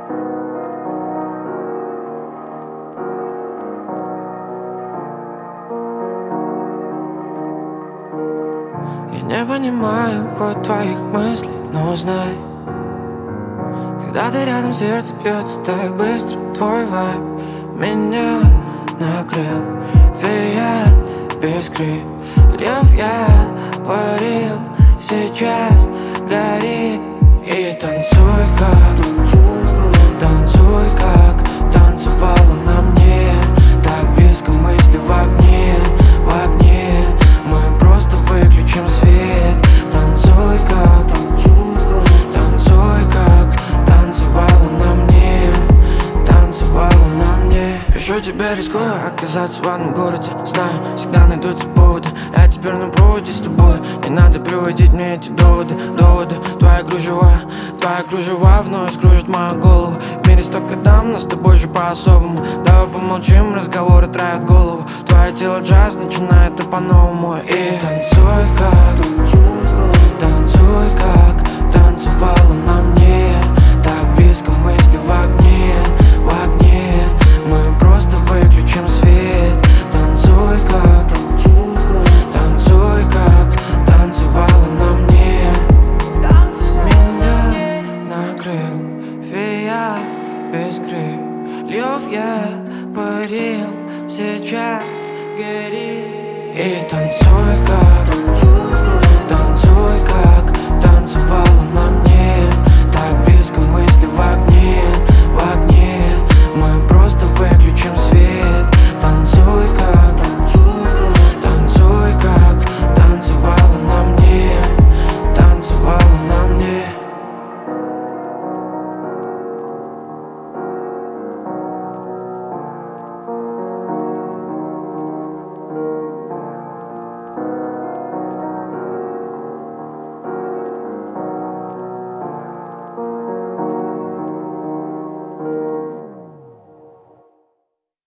Я не понимаю ход твоих мыслей, но знай, когда ты рядом, сердце бьется так быстро. Твой вайб меня накрыл. Фея без крыльев, я парил. Сейчас гори и танцуй как танцевала на мне. Так близко мысли в огне. Мы просто выключим свет. Танцуй как танцевала на мне. Пишу тебе, рискую оказаться в одном городе. Знаю, всегда найдутся поводы. Я теперь на проводе с тобой. Не надо приводить мне эти доводы. Твоя кружева вновь скружит мою голову. В мире столько дам, но с тобой же по-особому. Давай помолчим, разговоры травят голову. Твое тело джаз начинает и по-новому. И танцуй как танцевала на мне. Так близко мысли в огне. Мы просто выключим свет. Танцуй как танцевала на мне. Меня накрыл фея без крыльев, я парил. Сейчас гори и танцуй как